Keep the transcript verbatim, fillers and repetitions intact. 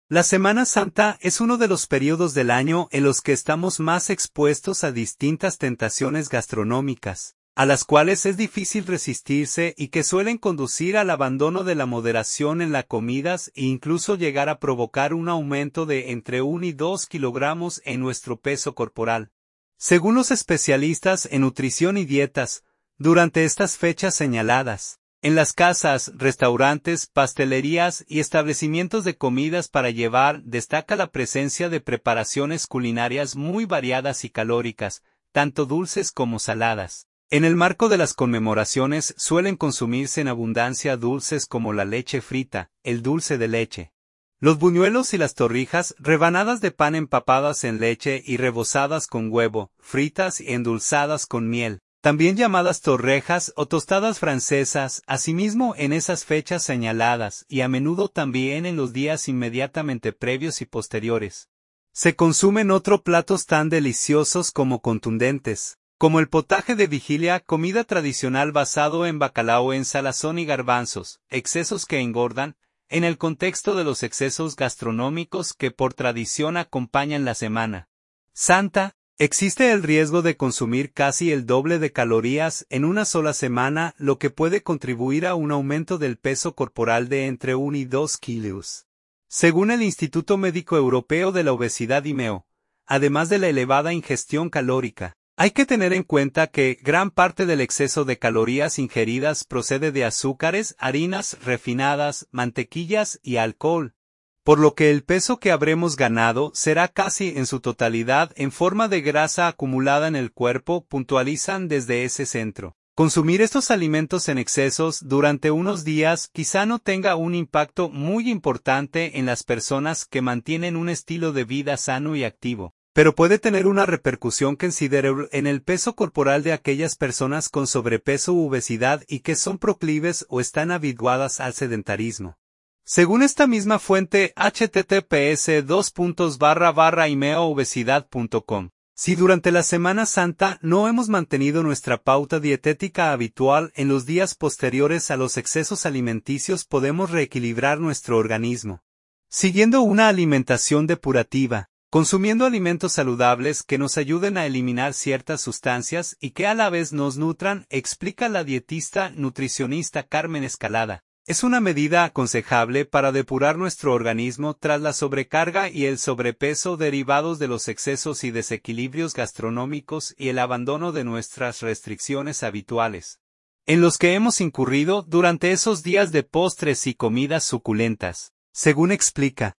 La Semana Santa es uno de los periodos del año en los que estamos más expuestos a distintas tentaciones gastronómicas, a las cuales es difícil resistirse y que suelen conducir al abandono de la moderación en las comidas e incluso llegar a provocar un aumento de entre uno y dos kilogramos en nuestro peso corporal. Según los especialistas en nutrición y dietas, durante estas fechas señaladas, en las casas, restaurantes, pastelerías y establecimientos de comidas para llevar destaca la presencia de preparaciones culinarias muy variadas y calóricas, tanto dulces como saladas. En el marco de las conmemoraciones suelen consumirse en abundancia dulces como la leche frita, el dulce de leche, los buñuelos y las torrijas, rebanadas de pan empapadas en leche y rebozadas con huevo, fritas y endulzadas con miel, también llamadas torrejas o tostadas francesas, asimismo en esas fechas señaladas y a menudo también en los días inmediatamente previos y posteriores. Se consumen otros platos tan deliciosos como contundentes, como el potaje de vigilia, comida tradicional basado en bacalao en salazón y garbanzos, excesos que engordan, en el contexto de los excesos gastronómicos que por tradición acompañan la Semana Santa. Existe el riesgo de consumir casi el doble de calorías en una sola semana, lo que puede contribuir a un aumento del peso corporal de entre uno y dos kilos. Según el Instituto Médico Europeo de la Obesidad I M E O, además de la elevada ingestión calórica, hay que tener en cuenta que gran parte del exceso de calorías ingeridas procede de azúcares, harinas refinadas, mantequillas y alcohol, por lo que el peso que habremos ganado será casi en su totalidad en forma de grasa acumulada en el cuerpo, puntualizan desde ese centro. Consumir estos alimentos en excesos durante unos días quizá no tenga un impacto muy importante en las personas que mantienen un estilo de vida sano y activo, pero puede tener una repercusión considerable en el peso corporal de aquellas personas con sobrepeso u obesidad y que son proclives o están habituadas al sedentarismo. Según esta misma fuente, h t t p s dos puntos barra barra imeoobesidad punto com, si durante la Semana Santa no hemos mantenido nuestra pauta dietética habitual en los días posteriores a los excesos alimenticios, podemos reequilibrar nuestro organismo, siguiendo una alimentación depurativa, consumiendo alimentos saludables que nos ayuden a eliminar ciertas sustancias y que a la vez nos nutran, explica la dietista nutricionista Carmen Escalada. Es una medida aconsejable para depurar nuestro organismo tras la sobrecarga y el sobrepeso derivados de los excesos y desequilibrios gastronómicos y el abandono de nuestras restricciones habituales, en los que hemos incurrido durante esos días de postres y comidas suculentas. Según explica,